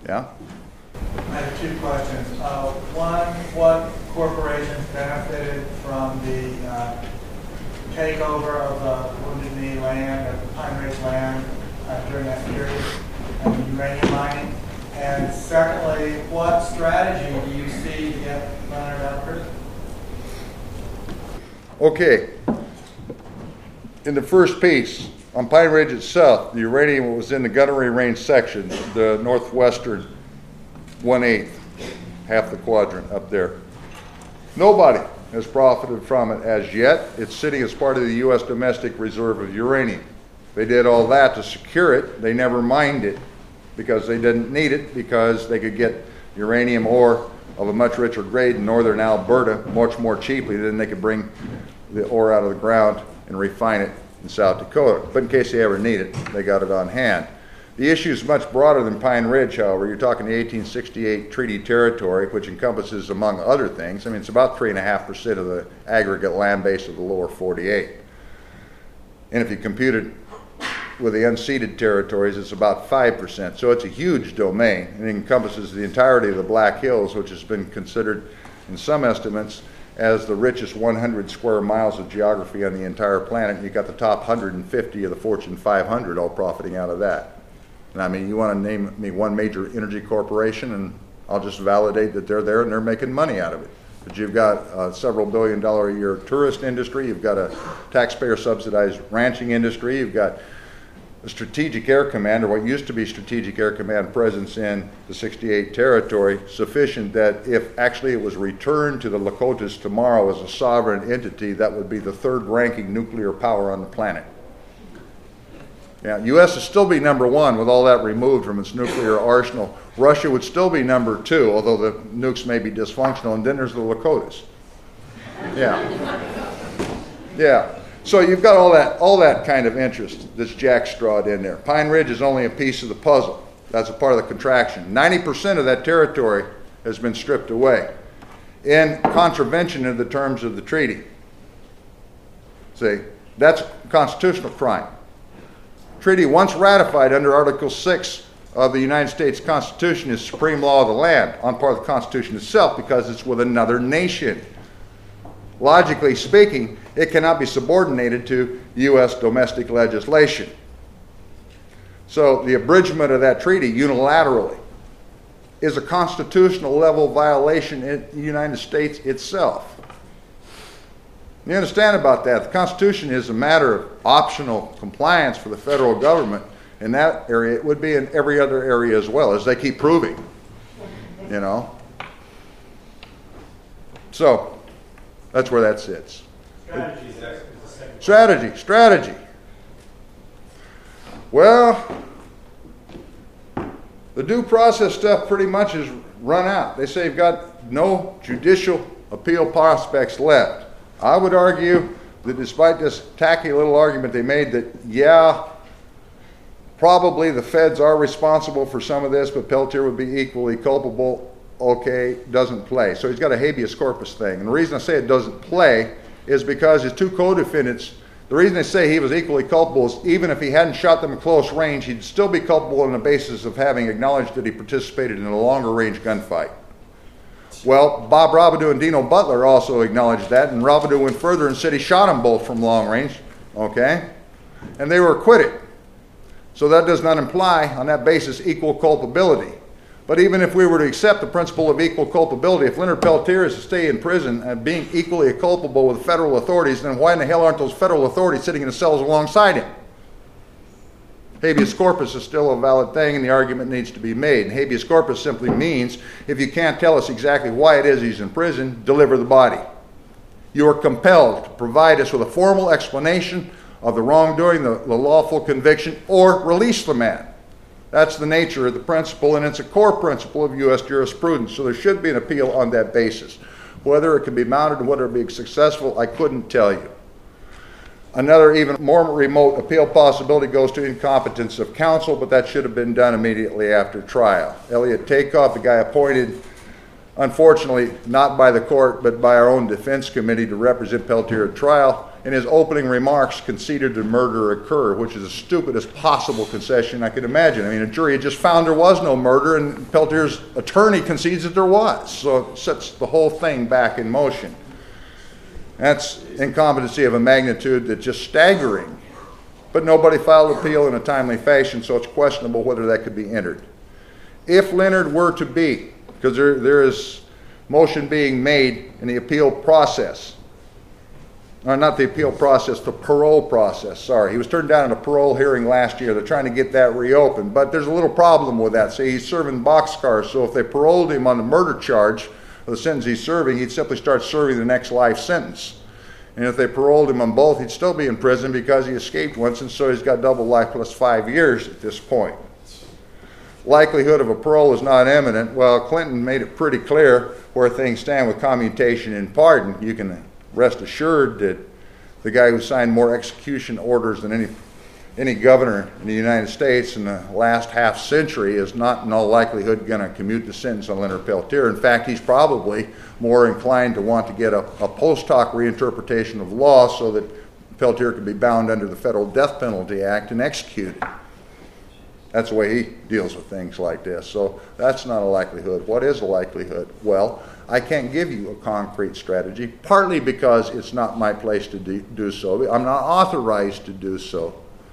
Yeah? I have two questions. One, what corporations benefited from the takeover of the Wounded Knee land, of the Pine Ridge land during that period, and the uranium mining? And secondly, what strategy do you see to get Leonard out of prison? Okay. In the first piece, on Pine Ridge itself, the uranium was in the gunnery range section, the northwestern 1/8, half the quadrant up there. Nobody has profited from it as yet. It's sitting as part of the U.S. domestic reserve of uranium. They did all that to secure it. They never mined it because they didn't need it, because they could get uranium ore of a much richer grade in northern Alberta much more cheaply than they could bring the ore out of the ground and refine it in South Dakota. But in case they ever need it, they got it on hand. The issue is much broader than Pine Ridge, however. You're talking the 1868 treaty territory, which encompasses, among other things, I mean, it's about 3.5% of the aggregate land base of the lower 48. And if you compute it with the unceded territories, it's about 5%. So it's a huge domain, and it encompasses the entirety of the Black Hills, which has been considered, in some estimates, as the richest 100 square miles of geography on the entire planet. And you got the top 150 of the Fortune 500 all profiting out of that. And I mean, you want to name me one major energy corporation, and I'll just validate that they're there and they're making money out of it. But you've got a several $billion a year tourist industry, you've got a taxpayer subsidized ranching industry, you've got a Strategic Air Command, or what used to be Strategic Air Command presence in the 68 territory, sufficient that if actually it was returned to the Lakotas tomorrow as a sovereign entity, that would be the third ranking nuclear power on the planet. Yeah, U.S. would still be number one with all that removed from its nuclear arsenal. Russia would still be number two, although the nukes may be dysfunctional. And then there's the Lakotas. Yeah. Yeah. So you've got all that kind of interest that's jackstrawed in there. Pine Ridge is only a piece of the puzzle. That's a part of the contraction. 90% of that territory has been stripped away in contravention of the terms of the treaty. See, that's a constitutional crime. Treaty, once ratified under Article 6 of the United States Constitution, is supreme law of the land on part of the Constitution itself because it's with another nation. Logically speaking, it cannot be subordinated to U.S. domestic legislation. So the abridgment of that treaty unilaterally is a constitutional level violation in the United States itself. You understand about that? The Constitution is a matter of optional compliance for the federal government in that area. It would be in every other area as well, as they keep proving, you know. So that's where that sits. Strategy. Well, the due process stuff pretty much is run out. They say you've got no judicial appeal prospects left. I would argue that despite this tacky little argument they made that, yeah, probably the feds are responsible for some of this, but Peltier would be equally culpable, okay, doesn't play. So he's got a habeas corpus thing. And the reason I say it doesn't play is because his two co-defendants, the reason they say he was equally culpable is even if he hadn't shot them at close range, he'd still be culpable on the basis of having acknowledged that he participated in a longer range gunfight. Well, Bob Robidoux and Dino Butler also acknowledged that, and Robidoux went further and said he shot them both from long range, okay? And they were acquitted. So that does not imply, on that basis, equal culpability. But even if we were to accept the principle of equal culpability, if Leonard Peltier is to stay in prison and being equally culpable with federal authorities, then why in the hell aren't those federal authorities sitting in the cells alongside him? Habeas corpus is still a valid thing, and the argument needs to be made. And habeas corpus simply means, if you can't tell us exactly why it is he's in prison, deliver the body. You are compelled to provide us with a formal explanation of the wrongdoing, the lawful conviction, or release the man. That's the nature of the principle, and it's a core principle of U.S. jurisprudence, so there should be an appeal on that basis. Whether it can be mounted and whether it be successful, I couldn't tell you. Another even more remote appeal possibility goes to incompetence of counsel, but that should have been done immediately after trial. Elliot Takeoff, the guy appointed, unfortunately, not by the court, but by our own defense committee to represent Peltier at trial, in his opening remarks, conceded the murder occurred, which is the stupidest possible concession I could imagine. I mean, a jury had just found there was no murder, and Peltier's attorney concedes that there was. So it sets the whole thing back in motion. That's incompetency of a magnitude that's just staggering. But nobody filed appeal in a timely fashion, so it's questionable whether that could be entered. If Leonard were to be, because there is motion being made in the appeal process, not the appeal process, the parole process, sorry. He was turned down in a parole hearing last year. They're trying to get that reopened. But there's a little problem with that. See, he's serving boxcars, so if they paroled him on the murder charge, the sentence he's serving, he'd simply start serving the next life sentence. And if they paroled him on both, he'd still be in prison because he escaped once, and so he's got double life plus 5 years at this point. Likelihood of a parole is not imminent. Well, Clinton made it pretty clear where things stand with commutation and pardon. You can rest assured that the guy who signed more execution orders than any governor in the United States in the last half century is not in all likelihood going to commute the sentence on Leonard Peltier. In fact, he's probably more inclined to want to get a post hoc reinterpretation of law so that Peltier can be bound under the Federal Death Penalty Act and executed. That's the way he deals with things like this. So that's not a likelihood. What is a likelihood? Well, I can't give you a concrete strategy, partly because it's not my place to do so. I'm not authorized to do so.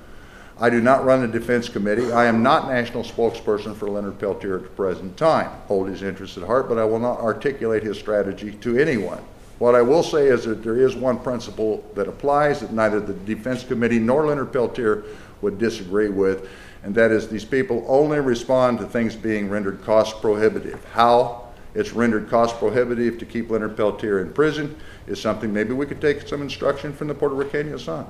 I do not run the defense committee. I am not national spokesperson for Leonard Peltier at the present time. Hold his interests at heart, but I will not articulate his strategy to anyone. What I will say is that there is one principle that applies that neither the defense committee nor Leonard Peltier would disagree with, and that is these people only respond to things being rendered cost prohibitive. How it's rendered cost prohibitive to keep Leonard Peltier in prison is something maybe we could take some instruction from the Puerto Rican on.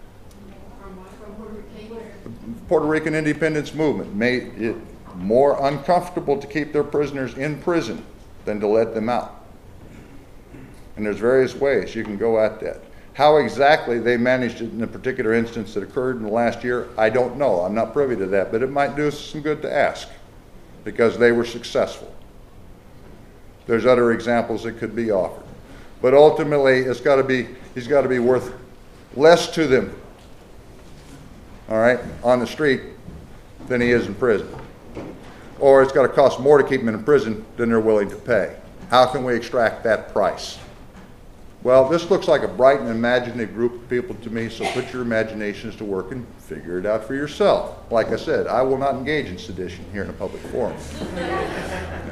The Puerto Rican independence movement made it more uncomfortable to keep their prisoners in prison than to let them out. And there's various ways you can go at that. How exactly they managed it in a particular instance that occurred in the last year, I don't know. I'm not privy to that, but it might do us some good to ask because they were successful. There's other examples that could be offered. But ultimately, he's got to be worth less to them, all right, on the street than he is in prison. Or it's got to cost more to keep him in prison than they're willing to pay. How can we extract that price? Well, this looks like a bright and imaginative group of people to me, so put your imaginations to work and figure it out for yourself. Like I said, I will not engage in sedition here in a public forum.